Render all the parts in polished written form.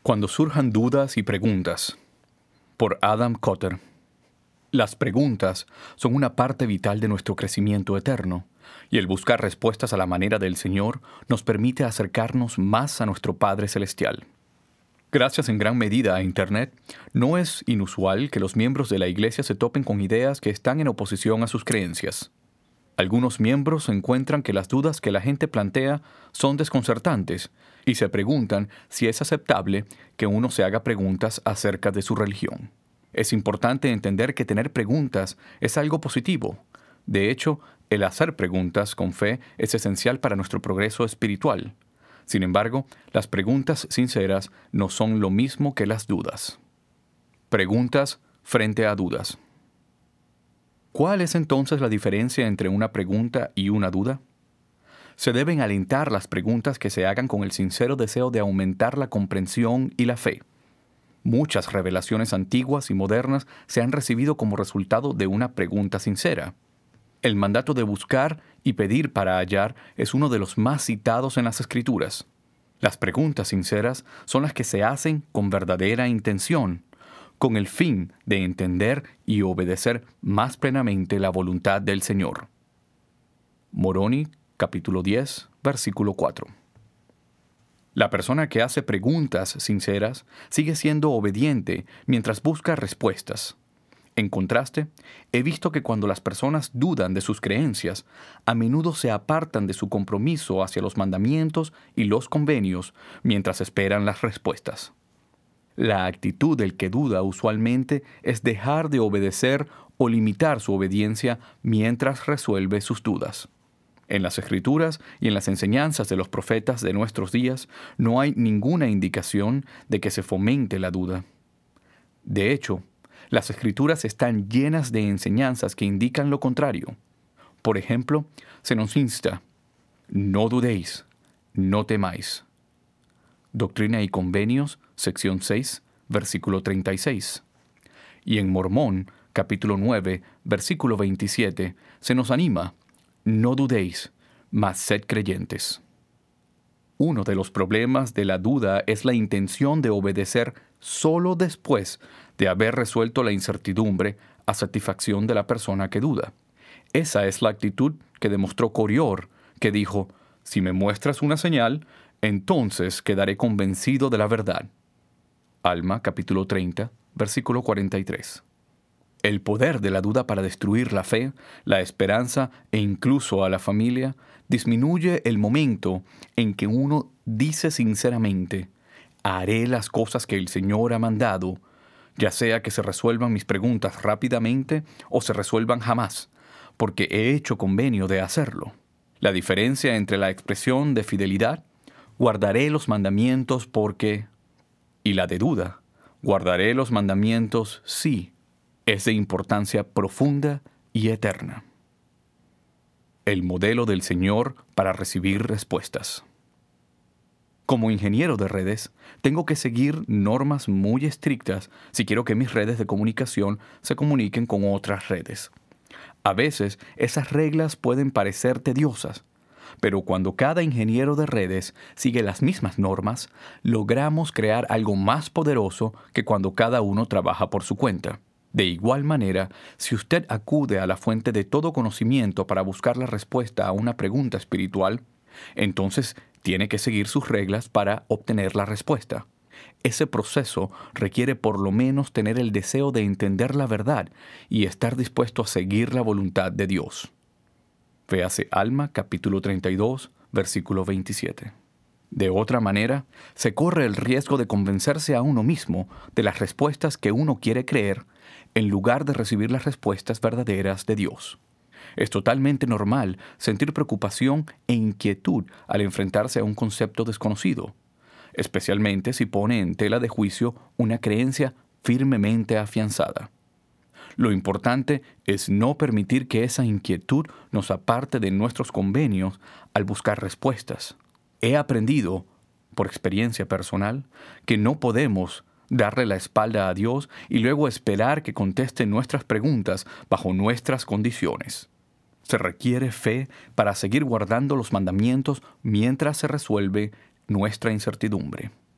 Cuando surjan dudas y preguntas. Por Adam Cotter. Las preguntas son una parte vital de nuestro crecimiento eterno, y el buscar respuestas a la manera del Señor nos permite acercarnos más a nuestro Padre Celestial. Gracias en gran medida a Internet, no es inusual que los miembros de la Iglesia se topen con ideas que están en oposición a sus creencias. Algunos miembros encuentran que las dudas que la gente plantea son desconcertantes y se preguntan si es aceptable que uno se haga preguntas acerca de su religión. Es importante entender que tener preguntas es algo positivo. De hecho, el hacer preguntas con fe es esencial para nuestro progreso espiritual. Sin embargo, las preguntas sinceras no son lo mismo que las dudas. Preguntas frente a dudas. ¿Cuál es entonces la diferencia entre una pregunta y una duda? Se deben alentar las preguntas que se hagan con el sincero deseo de aumentar la comprensión y la fe. Muchas revelaciones antiguas y modernas se han recibido como resultado de una pregunta sincera. El mandato de buscar y pedir para hallar es uno de los más citados en las Escrituras. Las preguntas sinceras son las que se hacen con verdadera intención, con el fin de entender y obedecer más plenamente la voluntad del Señor. Moroni, capítulo 10, versículo 4. La persona que hace preguntas sinceras sigue siendo obediente mientras busca respuestas. En contraste, he visto que cuando las personas dudan de sus creencias, a menudo se apartan de su compromiso hacia los mandamientos y los convenios mientras esperan las respuestas. La actitud del que duda usualmente es dejar de obedecer o limitar su obediencia mientras resuelve sus dudas. En las Escrituras y en las enseñanzas de los profetas de nuestros días no hay ninguna indicación de que se fomente la duda. De hecho, las Escrituras están llenas de enseñanzas que indican lo contrario. Por ejemplo, se nos insta: no dudéis, no temáis. Doctrina y Convenios, sección 6, versículo 36. Y en Mormón, capítulo 9, versículo 27, se nos anima: no dudéis, mas sed creyentes. Uno de los problemas de la duda es la intención de obedecer solo después de haber resuelto la incertidumbre a satisfacción de la persona que duda. Esa es la actitud que demostró Corior, que dijo: si me muestras una señal, entonces quedaré convencido de la verdad. Alma, capítulo 30, versículo 43. El poder de la duda para destruir la fe, la esperanza e incluso a la familia disminuye el momento en que uno dice sinceramente: haré las cosas que el Señor ha mandado, ya sea que se resuelvan mis preguntas rápidamente o se resuelvan jamás, porque he hecho convenio de hacerlo. La diferencia entre la expresión de fidelidad, guardaré los mandamientos porque, y la de duda, guardaré los mandamientos sí, es de importancia profunda y eterna. El modelo del Señor para recibir respuestas. Como ingeniero de redes, tengo que seguir normas muy estrictas si quiero que mis redes de comunicación se comuniquen con otras redes. A veces, esas reglas pueden parecer tediosas, pero cuando cada ingeniero de redes sigue las mismas normas, logramos crear algo más poderoso que cuando cada uno trabaja por su cuenta. De igual manera, si usted acude a la fuente de todo conocimiento para buscar la respuesta a una pregunta espiritual, entonces tiene que seguir sus reglas para obtener la respuesta. Ese proceso requiere por lo menos tener el deseo de entender la verdad y estar dispuesto a seguir la voluntad de Dios. Véase Alma, capítulo 32, versículo 27. De otra manera, se corre el riesgo de convencerse a uno mismo de las respuestas que uno quiere creer, en lugar de recibir las respuestas verdaderas de Dios. Es totalmente normal sentir preocupación e inquietud al enfrentarse a un concepto desconocido, especialmente si pone en tela de juicio una creencia firmemente afianzada. Lo importante es no permitir que esa inquietud nos aparte de nuestros convenios al buscar respuestas. He aprendido, por experiencia personal, que no podemos darle la espalda a Dios y luego esperar que conteste nuestras preguntas bajo nuestras condiciones. Se requiere fe para seguir guardando los mandamientos mientras se resuelve nuestra incertidumbre.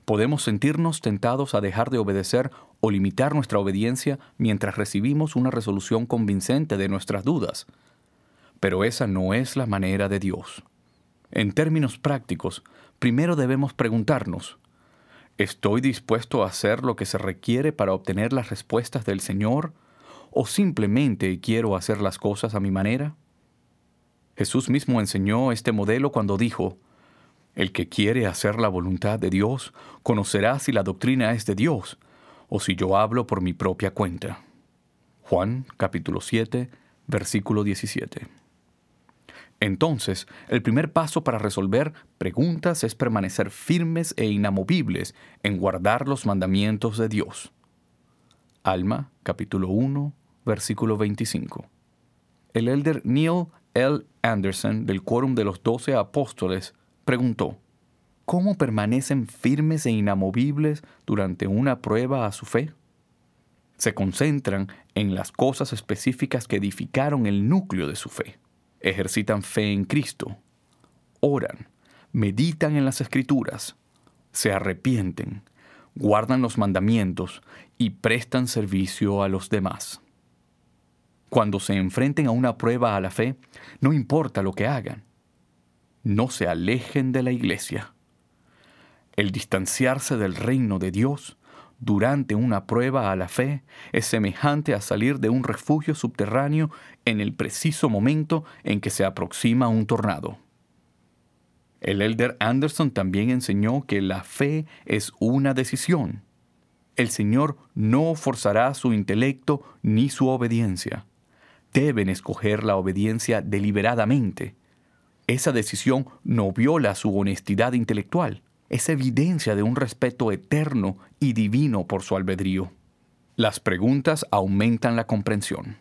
Podemos sentirnos tentados a dejar de obedecer o limitar nuestra obediencia mientras recibimos una resolución convincente de nuestras dudas. Pero esa no es la manera de Dios. En términos prácticos, primero debemos preguntarnos, ¿estoy dispuesto a hacer lo que se requiere para obtener las respuestas del Señor? ¿O simplemente quiero hacer las cosas a mi manera? Jesús mismo enseñó este modelo cuando dijo, el que quiere hacer la voluntad de Dios conocerá si la doctrina es de Dios o si yo hablo por mi propia cuenta. Juan capítulo 7, versículo 17. Entonces, el primer paso para resolver preguntas es permanecer firmes e inamovibles en guardar los mandamientos de Dios. Alma capítulo 1, versículo 25. El elder Neil L. Anderson del Quórum de los 12 Apóstoles preguntó, ¿cómo permanecen firmes e inamovibles durante una prueba a su fe? Se concentran en las cosas específicas que edificaron el núcleo de su fe. Ejercitan fe en Cristo, oran, meditan en las Escrituras, se arrepienten, guardan los mandamientos y prestan servicio a los demás. Cuando se enfrenten a una prueba a la fe, no importa lo que hagan, no se alejen de la iglesia. El distanciarse del reino de Dios durante una prueba a la fe es semejante a salir de un refugio subterráneo en el preciso momento en que se aproxima un tornado. El elder Anderson también enseñó que la fe es una decisión. El Señor no forzará su intelecto ni su obediencia. Deben escoger la obediencia deliberadamente. Esa decisión no viola su honestidad intelectual. Es evidencia de un respeto eterno y divino por su albedrío. Las preguntas aumentan la comprensión.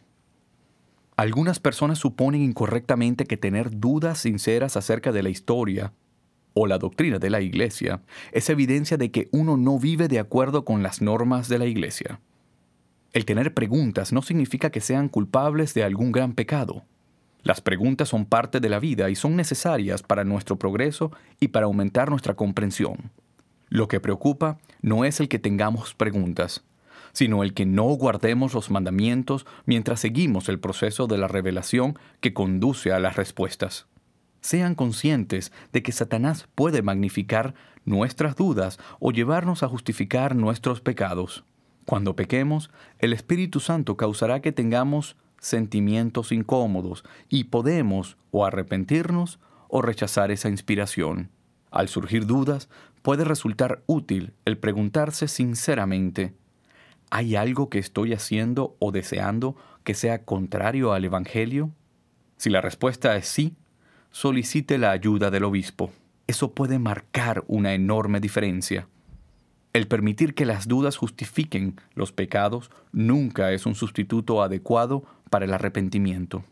Algunas personas suponen incorrectamente que tener dudas sinceras acerca de la historia o la doctrina de la Iglesia es evidencia de que uno no vive de acuerdo con las normas de la Iglesia. El tener preguntas no significa que sean culpables de algún gran pecado. Las preguntas son parte de la vida y son necesarias para nuestro progreso y para aumentar nuestra comprensión. Lo que preocupa no es el que tengamos preguntas, sino el que no guardemos los mandamientos mientras seguimos el proceso de la revelación que conduce a las respuestas. Sean conscientes de que Satanás puede magnificar nuestras dudas o llevarnos a justificar nuestros pecados. Cuando pequemos, el Espíritu Santo causará que tengamos sentimientos incómodos y podemos o arrepentirnos o rechazar esa inspiración. Al surgir dudas, puede resultar útil el preguntarse sinceramente, ¿hay algo que estoy haciendo o deseando que sea contrario al Evangelio? Si la respuesta es sí, solicite la ayuda del obispo. Eso puede marcar una enorme diferencia. El permitir que las dudas justifiquen los pecados nunca es un sustituto adecuado para el arrepentimiento.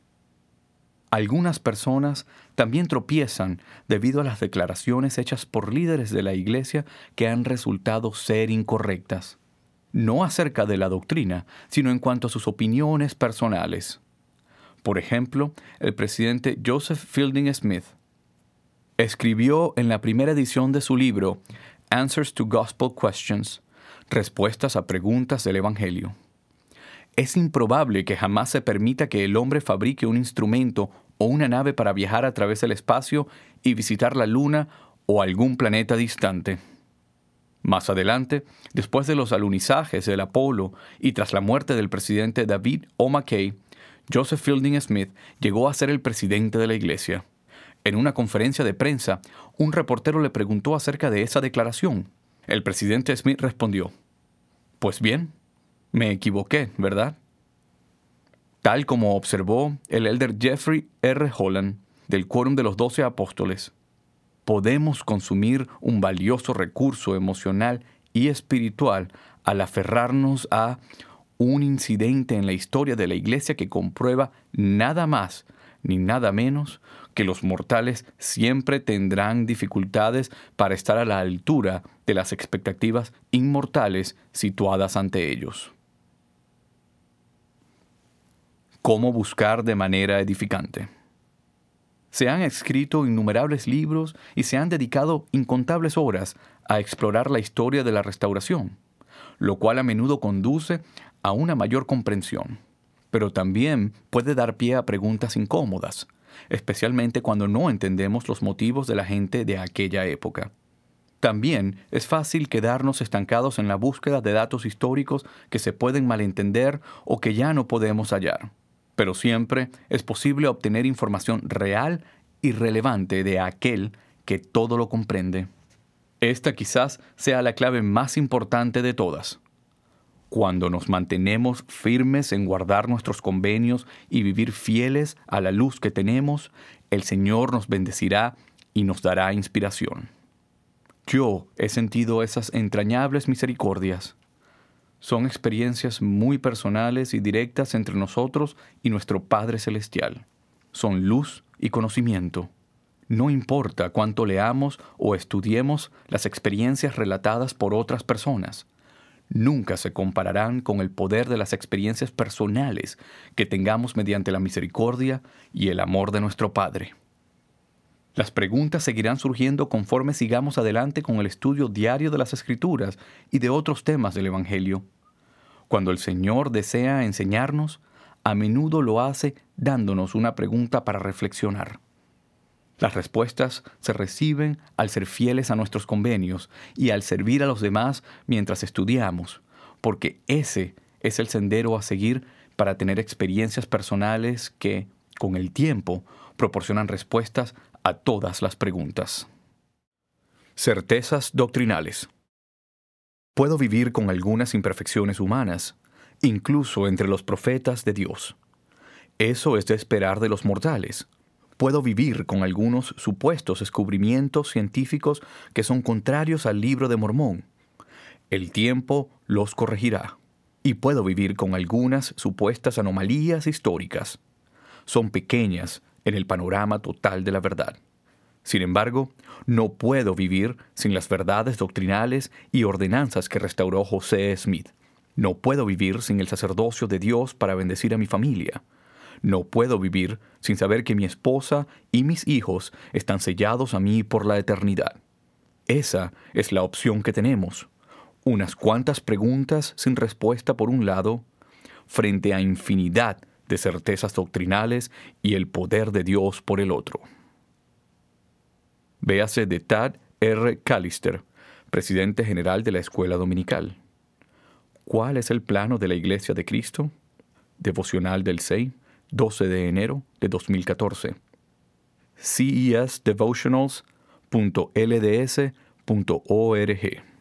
Algunas personas también tropiezan debido a las declaraciones hechas por líderes de la Iglesia que han resultado ser incorrectas. No acerca de la doctrina, sino en cuanto a sus opiniones personales. Por ejemplo, el presidente Joseph Fielding Smith escribió en la primera edición de su libro Answers to Gospel Questions, respuestas a preguntas del Evangelio. Es improbable que jamás se permita que el hombre fabrique un instrumento o una nave para viajar a través del espacio y visitar la Luna o algún planeta distante. Más adelante, después de los alunizajes del Apolo y tras la muerte del presidente David O. McKay, Joseph Fielding Smith llegó a ser el presidente de la Iglesia. En una conferencia de prensa, un reportero le preguntó acerca de esa declaración. El presidente Smith respondió, «Pues bien, me equivoqué, ¿verdad?». Tal como observó el elder Jeffrey R. Holland del Quórum de los 12 Apóstoles, podemos consumir un valioso recurso emocional y espiritual al aferrarnos a un incidente en la historia de la Iglesia que comprueba nada más ni nada menos que los mortales siempre tendrán dificultades para estar a la altura de las expectativas inmortales situadas ante ellos. ¿Cómo buscar de manera edificante? Se han escrito innumerables libros y se han dedicado incontables horas a explorar la historia de la restauración, lo cual a menudo conduce a una mayor comprensión, pero también puede dar pie a preguntas incómodas, especialmente cuando no entendemos los motivos de la gente de aquella época. También es fácil quedarnos estancados en la búsqueda de datos históricos que se pueden malentender o que ya no podemos hallar. Pero siempre es posible obtener información real y relevante de aquel que todo lo comprende. Esta quizás sea la clave más importante de todas. Cuando nos mantenemos firmes en guardar nuestros convenios y vivir fieles a la luz que tenemos, el Señor nos bendecirá y nos dará inspiración. Yo he sentido esas entrañables misericordias. Son experiencias muy personales y directas entre nosotros y nuestro Padre Celestial. Son luz y conocimiento. No importa cuánto leamos o estudiemos las experiencias relatadas por otras personas, nunca se compararán con el poder de las experiencias personales que tengamos mediante la misericordia y el amor de nuestro Padre. Las preguntas seguirán surgiendo conforme sigamos adelante con el estudio diario de las Escrituras y de otros temas del Evangelio. Cuando el Señor desea enseñarnos, a menudo lo hace dándonos una pregunta para reflexionar. Las respuestas se reciben al ser fieles a nuestros convenios y al servir a los demás mientras estudiamos, porque ese es el sendero a seguir para tener experiencias personales que, con el tiempo, proporcionan respuestas a todas las preguntas. Certezas doctrinales. Puedo vivir con algunas imperfecciones humanas, incluso entre los profetas de Dios. Eso es de esperar de los mortales. Puedo vivir con algunos supuestos descubrimientos científicos que son contrarios al Libro de Mormón. El tiempo los corregirá. Y puedo vivir con algunas supuestas anomalías históricas. Son pequeñas en el panorama total de la verdad. Sin embargo, no puedo vivir sin las verdades doctrinales y ordenanzas que restauró José Smith. No puedo vivir sin el sacerdocio de Dios para bendecir a mi familia. No puedo vivir sin saber que mi esposa y mis hijos están sellados a mí por la eternidad. Esa es la opción que tenemos. Unas cuantas preguntas sin respuesta por un lado, frente a infinidad de certezas doctrinales y el poder de Dios por el otro. Véase de Tad R. Callister, presidente general de la Escuela Dominical. ¿Cuál es el plano de la Iglesia de Cristo? Devocional del 6, 12 de enero de 2014. cesdevotionals.lds.org